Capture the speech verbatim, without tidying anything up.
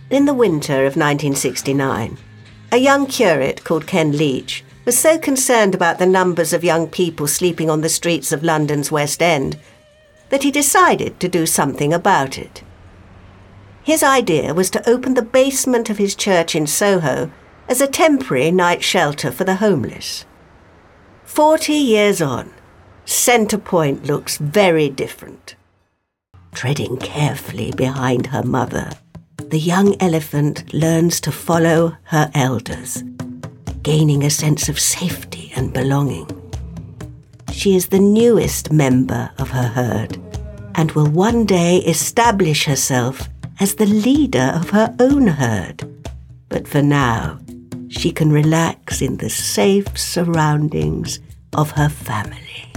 In the winter of nineteen sixty-nine, a young curate called Ken Leach was so concerned about the numbers of young people sleeping on the streets of London's West End that he decided to do something about it. His idea was to open the basement of his church in Soho as a temporary night shelter for the homeless. Forty years on, Centre Point looks very different. Treading carefully behind her mother, the young elephant learns to follow her elders, gaining a sense of safety and belonging. She is the newest member of her herd and will one day establish herself as the leader of her own herd. But for now, she can relax in the safe surroundings of her family.